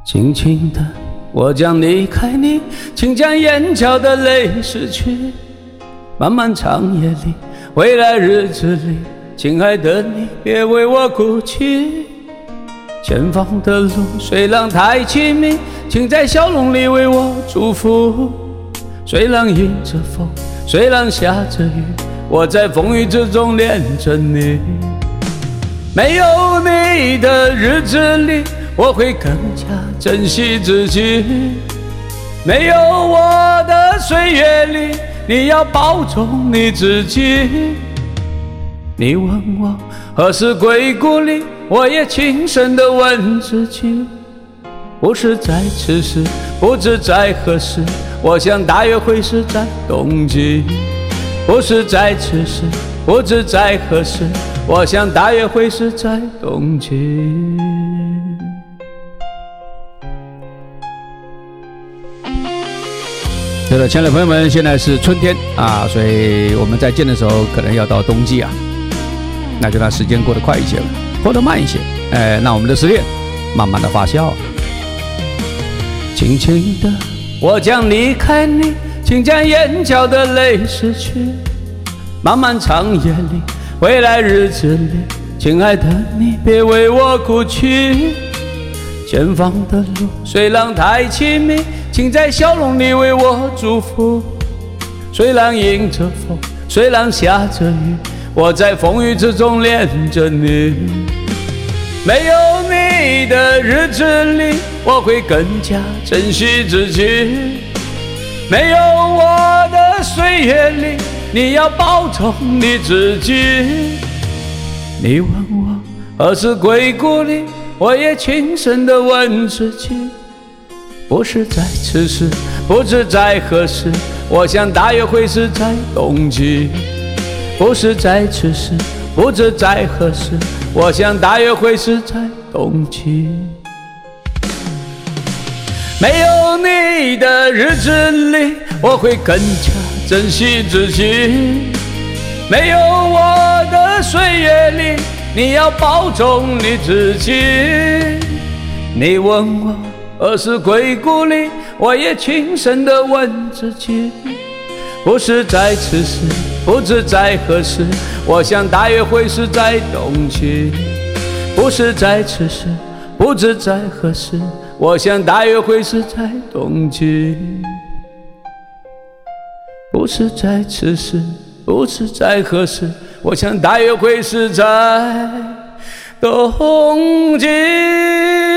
轻轻的，我将离开你，请将眼角的泪拭去。漫漫长夜里，未来日子里，亲爱的你，别为我哭泣。前方的路虽然太凄迷，请在笑容里为我祝福。虽然迎着风，虽然下着雨，我在风雨之中恋着你。没有你的日子里，我会更加珍惜自己。没有我的岁月里，你要保重你自己。你问我何时归故里，我也轻声地问自己。不是在此时，不知在何时，我想大约会是在冬季。不是在此时，不知在何时，我想大约会是在冬季。对了，亲爱的朋友们，现在是春天啊，所以我们在见的时候可能要到冬季啊，那就让时间过得快一些了，过得慢一些，让我们的失恋慢慢的发酵。轻轻的，我将离开你，请将眼角的泪拭去。漫漫长夜里，未来日子里，亲爱的你，别为我哭泣。前方的路虽然太凄迷，请在笑容里为我祝福。虽然迎着风，虽然下着雨，我在风雨之中恋着你。没有你的日子里，我会更加珍惜自己。没有我的岁月里，你要保重你自己。你问我何时归故里，我也轻声地问自己。不是在此时，不知在何时，我想大约会是在冬季。不是在此时，不知在何时，我想大约会是在冬季。没有你的日子里，我会更加珍惜自己。没有我的岁月里，你要保重你自己。你问我何时归故里，我也轻声地问自己。不是在此时，不知在何时，我想大约会是在冬季。不是在此时，不知在何时，我想大约会是在冬季。不是在此时，不知在何时，我想大约会是在冬季。